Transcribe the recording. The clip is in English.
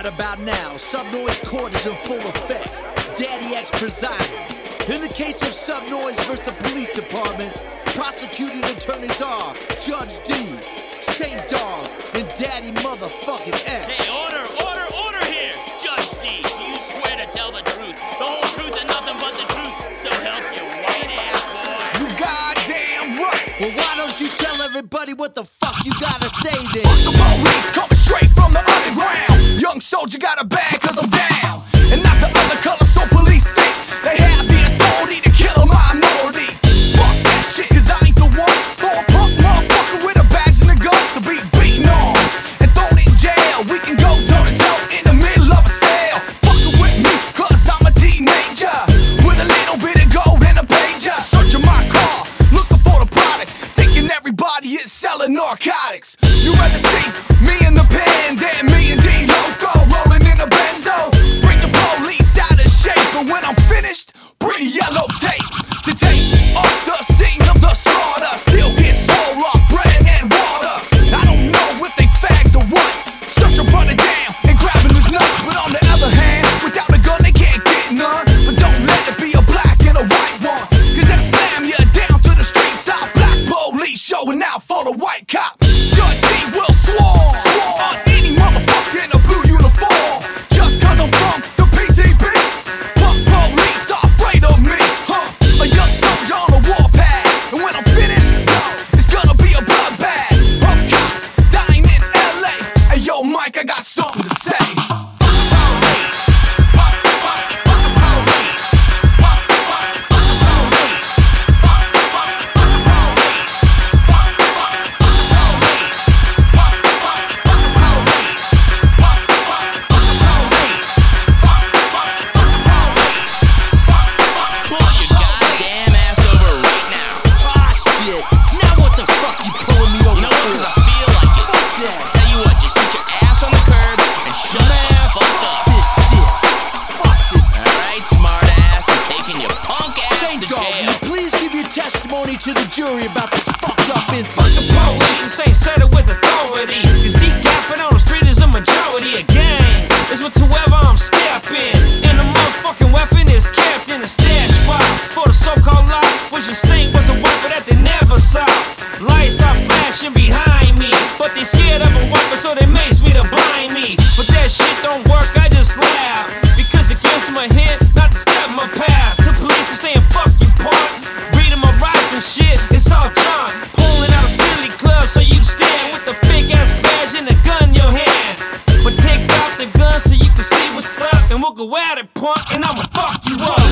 Right about now, Subnoise court is in full effect. Daddy X presiding. In the case of Subnoise versus the police department, prosecuting attorneys are Judge D, Saint Dog, and Daddy motherfucking X. Hey, order here! Judge D, do you swear to tell the truth, the whole truth and nothing but the truth, so help you white-ass boy? You goddamn right! Well, why don't you tell everybody what the fuck you gotta say then? Fuck the police, coming straight from the underground. Young soldier got a bag cause I'm down. And not the other color, so police think they have the authority to kill a minority. Fuck that shit, cause I ain't the one for a punk motherfucker with a badge and a gun to be beaten on and thrown in jail. We can go toe to toe in the middle of a cell. Fucking with me, cause I'm a teenager with a little bit of gold and a pager. Searching my car, looking for the product, thinking everybody is selling narcotics. You rather see me in the pen than me and D Loco rolling in a benzo. Bring the police out of shape, and when I'm finished, bring yellow tape to take off the scene of the slaughter. Still get swole off bread and water. I don't know if they fags or what. Search and run it down and grabbing his nuts. But on the other hand, without a gun they can't get none. But don't let it be a black and a white one, cause that'll slam you down to the street top. Black police showing out for the white cop. Judge D will swarm on any motherfucker in a blue uniform. Just cause I'm from the PTB, punk police are afraid of me, huh? A young soldier on a warpath, and when I'm finished, yo, it's gonna be a bloodbath of cops dying in LA. Hey yo, Mike, I got something to say. Testimony to the jury about this fucked up incident. Fuck the police, this ain't settled with authority. Cause decapping on the street is a majority. A gang is with whoever I'm stepping. And the motherfucking weapon is kept in a stash spot. For the so-called lie, what you saying was a weapon that they never saw. Lights stop flashing behind me, but they scared of a weapon, so they mace me to blind me. But that shit don't work, I just laugh, because it gives them a hint not to step my path. The police are saying fuck you, punk. And shit, it's all John pulling out a silly club, so you stand with the big ass badge and a gun in your hand. But take out the gun so you can see what's up, and we'll go at it, punk, and I'ma fuck you up.